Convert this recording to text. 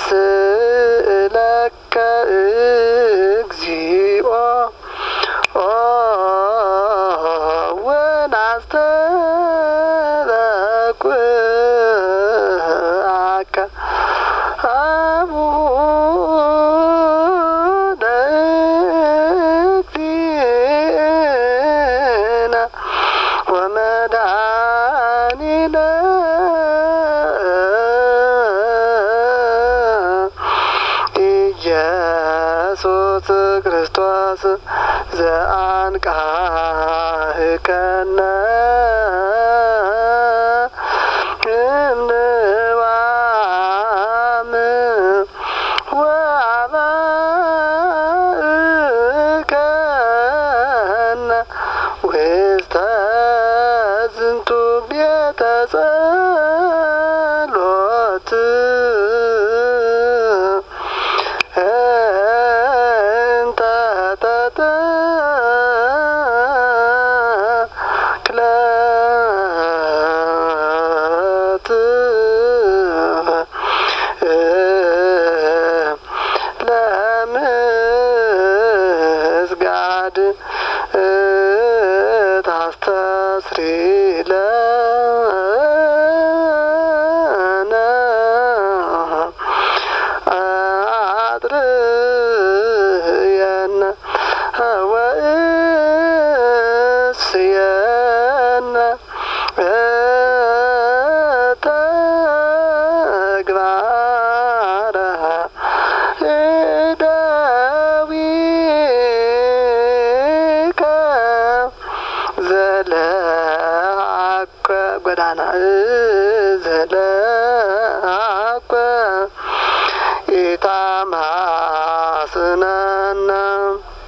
ስእለከ እግዚኦ ወናስተበኩአከ አቡነ እግዚእነ ወመድኃኒነ ኢየሱስ ክርስቶስ ዘአንቃህከነ እምንዋም ወአባእከነ ውስተ ዝንቱ ቤተ ጸሎት እንተ ተተክለት ለምስጋድ ታስተስሪለነ አጥርየነ ወእስየነ ተግባረ እደዊከ ዘለአከ ጎዳና ዘለአከ ኢታማስነነ